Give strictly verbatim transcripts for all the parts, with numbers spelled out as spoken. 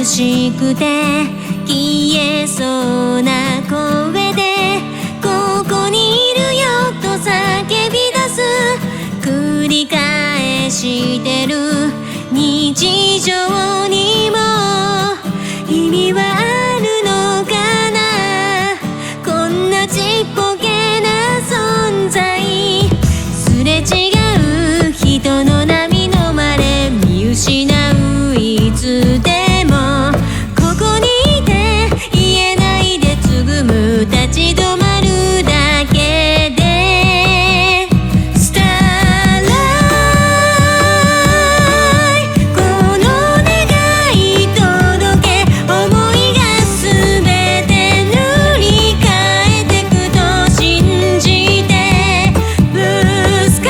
眩しくて消えそうな声でここにいるよと叫び出す繰り返してる日常にも意味はあるのかなこんなちっぽけな存在すれ違う人の波のまれ見失ういつでもここにいて言えないでつぐむ立ち止まるだけでスターライこの願い届け思いがすべて塗り替えてくと信じてブルースカ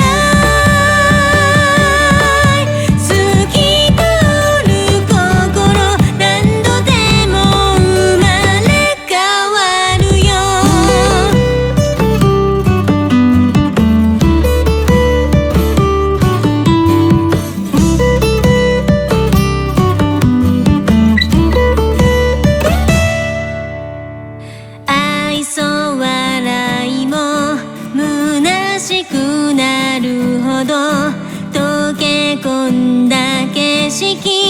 イ透き通る心何度でも生まれ変わるよ愛想笑いも虚しくなるほど溶け込んだ景色